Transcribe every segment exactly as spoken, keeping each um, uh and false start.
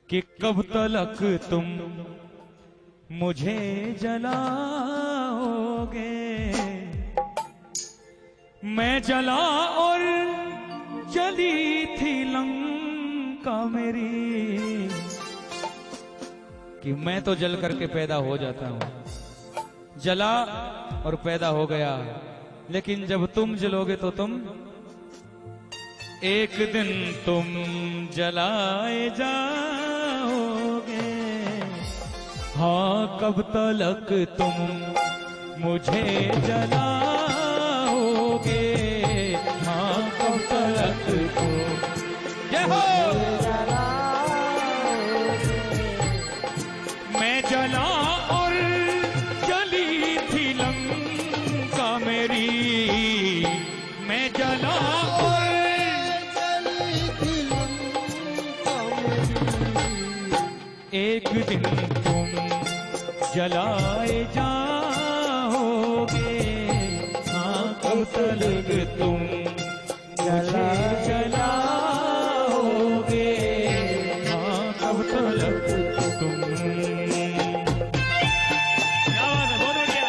कि कब तलक तुम मुझे जलाओगे। मैं जला और जली थी लंका मेरी, कि मैं तो जल करके पैदा हो जाता हूं, जला और पैदा हो गया, लेकिन जब तुम जलोगे तो तुम एक दिन तुम जलाए जाओगे। हाँ कब तलक तुम मुझे जलाओगे, हाँ कब तलक तुम जय हो मैं जला और जली थी लंका मेरी, मैं जला और एक दिन तुम जलाए जाओगे। हाँ कब तलक तुम जला जलाओगे, हाँ कब तलक तुम। क्या बात है, बहुत बढ़िया।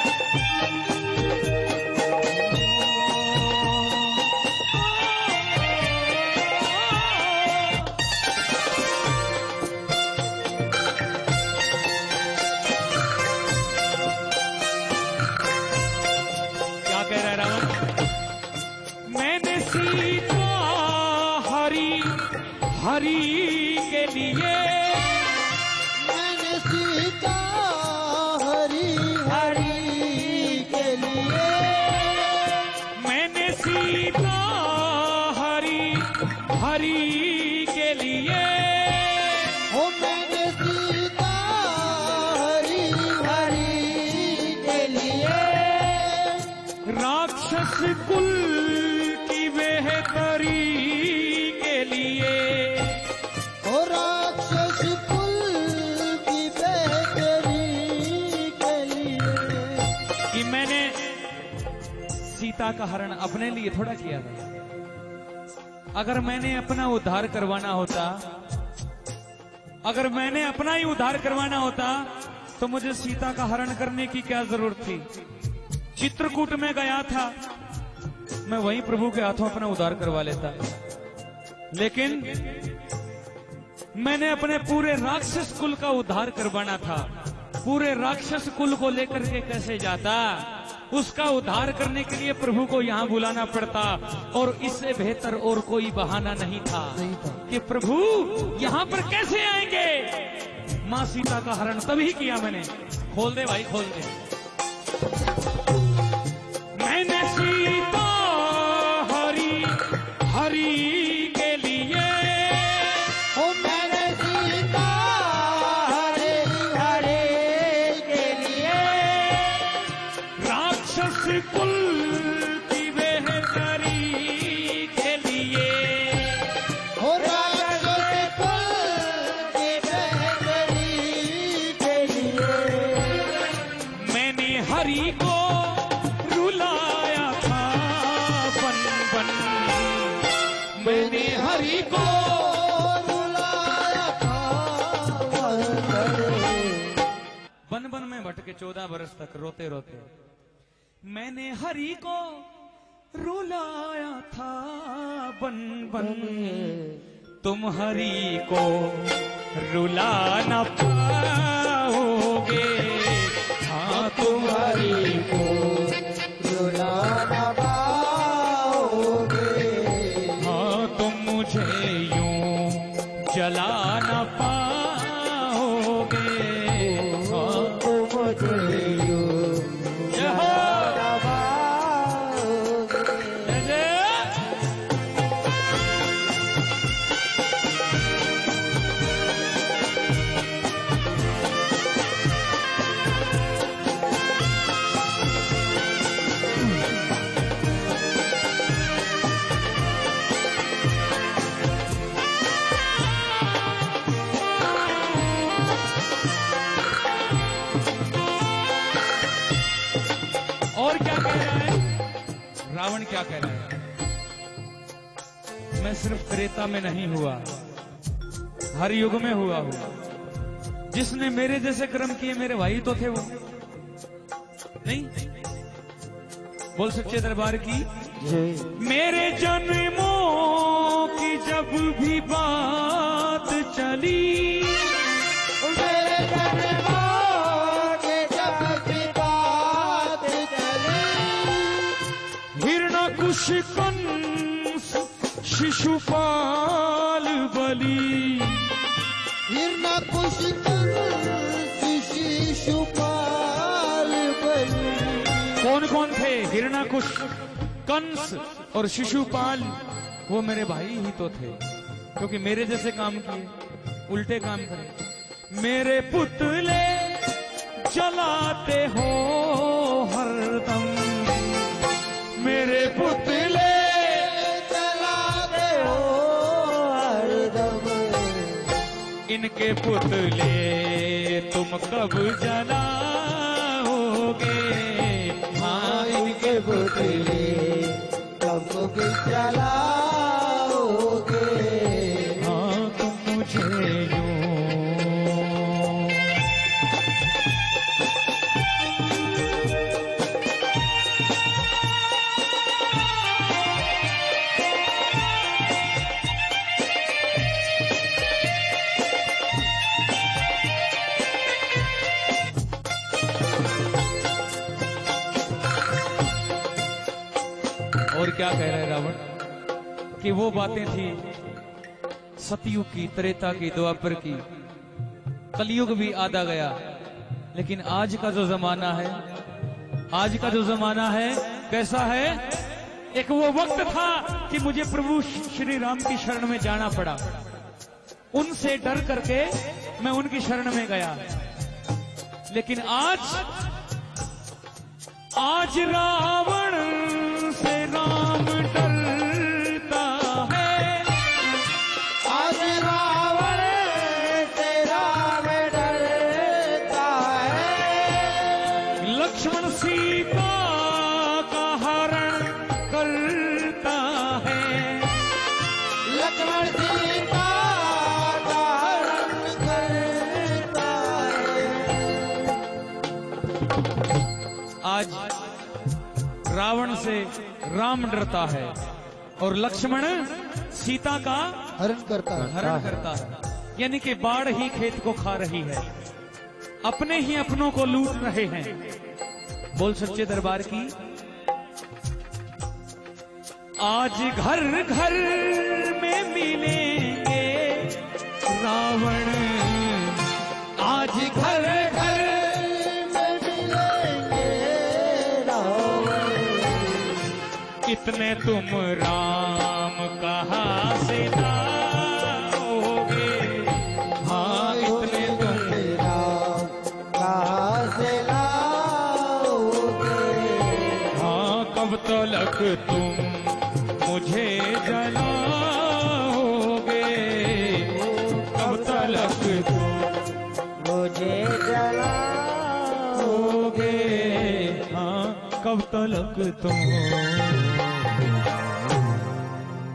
मैंने सीता हरी हरी के लिए, मैंने सीता हरी हरी के लिए, मैंने सीता हरी हरी के लिए, ओ मैंने सीता हरी हरी के लिए, राक्षस कुल की बेहतरी के लिए, ओ राक्षस कुल की बेहतरी के लिए, कि मैंने सीता का हरण अपने लिए थोड़ा किया था। अगर मैंने अपना उद्धार करवाना होता, अगर मैंने अपना ही उद्धार करवाना होता तो मुझे सीता का हरण करने की क्या जरूरत थी। चित्रकूट में गया था, मैं वहीं प्रभु के हाथों अपना उद्धार करवा लेता, लेकिन मैंने अपने पूरे राक्षस कुल का उद्धार करवाना था। पूरे राक्षस कुल को लेकर के कैसे जाता, उसका उद्धार करने के लिए प्रभु को यहां बुलाना पड़ता, और इससे बेहतर और कोई बहाना नहीं था, नहीं था। कि प्रभु यहां पर कैसे आएंगे। मां सीता का हरण तभी किया मैंने। खोल दे भाई, खोल दे। मैंने सीता हरी हरी के लिए, ओ मैंने सीता हरे हरे के लिए, राक्षस कुल की बेहतरी के लिए, ओ राक्षस कुल की बेहतरी के लिए, मैंने हरि को रुलाया था बन बन, मैंने हरि को रुलाया था बन बन में भटके चौदह बरस तक रोते रोते। मैंने हरि को रुलाया था बन बन, तुम हरि को रुला न पाओगे। हाँ तुम हरि को रुलाना पाओगे, हाँ तुम मुझे यूं जला न पाओगे। हाँ तुम मुझे यूं जलाना पाओगे। और क्या कह रहा है रावण, क्या कह रहा है। मैं सिर्फ त्रेता में नहीं हुआ, हर युग में हुआ हूं। जिसने मेरे जैसे कर्म किए मेरे भाई तो थे वो, नहीं? बोल सच्चे दरबार की जय। मेरे जन्मों की जब भी बात चली, मेरे जन्मों की जब भी बात चली, हिरण्यकुश कंस शिशुपाल बलि, हिरण्यकुश कंस शिशुपाल बलि। कौन कौन थे? हिरण्यकुश, कंस और शिशुपाल, वो मेरे भाई ही तो थे, क्योंकि मेरे जैसे काम किए, उल्टे काम करे। मेरे पुतले जलाते हो हरदम, मेरे पुतले जलाते हो हरदम, इनके पुतले तुम कब जलाओगे? हाँ, इनके पुतले कब भी जलाओगे? हाँ, तुम मुझे यूं और क्या कह रहे रावण कि वो बातें थी सतयुग की, त्रेता की, द्वापर की, कलयुग भी आधा गया, लेकिन आज का जो जमाना है, आज का जो जमाना है कैसा है? एक वो वक्त था कि मुझे प्रभु श्री राम की शरण में जाना पड़ा, उनसे डर करके मैं उनकी शरण में गया। लेकिन आज आज रावण से राम डरता है, आज रावण से राम डरता है, लक्ष्मण सीता का हरण करता है, लक्ष्मण सीता का हरण करता है। आज रावण से राम डरता है और लक्ष्मण सीता का हरण करता है, हरण करता है, यानी कि बाढ़ ही खेत को खा रही है, अपने ही अपनों को लूट रहे हैं। बोल सच्चे दरबार की। आज घर घर में मिलेंगे रावण, आज घर घर कितने तुम राम कहाँ से लाओगे? हाँ, इतने तुम राम कहाँ से लाओगे? हाँ, कब तक तुम मुझे जलाओगे? कब तक तुम मुझे जलाओगे? हाँ, कब तक तुम